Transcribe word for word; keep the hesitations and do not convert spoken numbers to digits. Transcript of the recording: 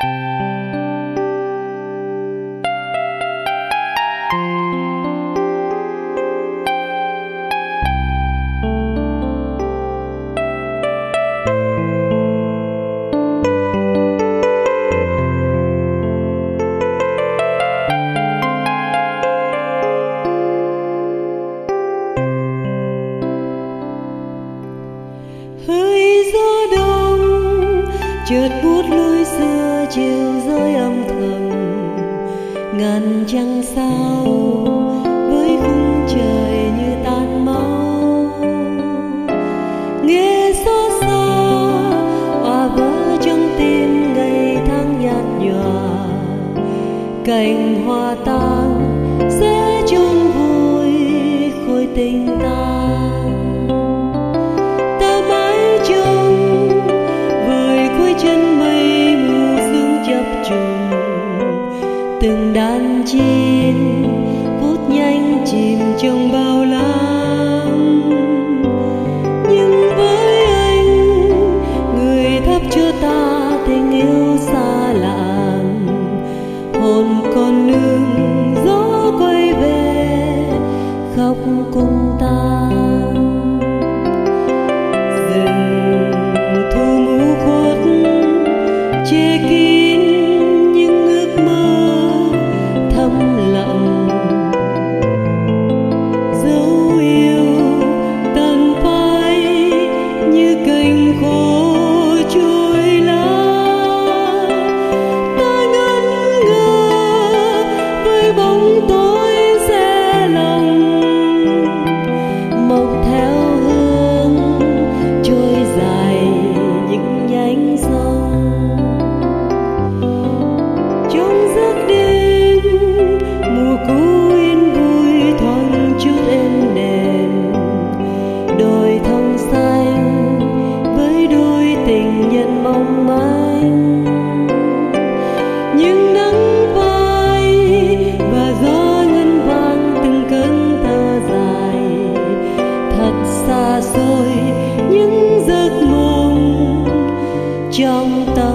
Hơi gió đông chợt buốt lối xưa, chiều rơi âm thầm ngàn trăng sao với khung trời như tan máu. Nghe xót xa hòa vỡ trong tim ngày tháng nhạt nhòa, cành hoa tàn sẽ chôn vùi khối tình ta. Chân mây mù sương chập trùng, từng đàn chim vút nhanh chìm trong bao la. Nhưng với anh, người thắp cho ta tình yêu xa lạ, hồn còn nương gió quay về khóc cùng ta. Che kín những ước mơ thầm lặng, dấu yêu tàn phai như cành khô trôi lá. Ta ngẩn ngơ với bóng tối xe lòng, mọc theo hương trôi dài những nhánh sông. Cũ yên vui thoáng chút êm đềm, đồi thông xanh với đôi tình nhân mong manh. Nhưng nắng phai và gió ngân vang từng cơn thơ dài, thật xa xôi những giấc mộng trong tâm.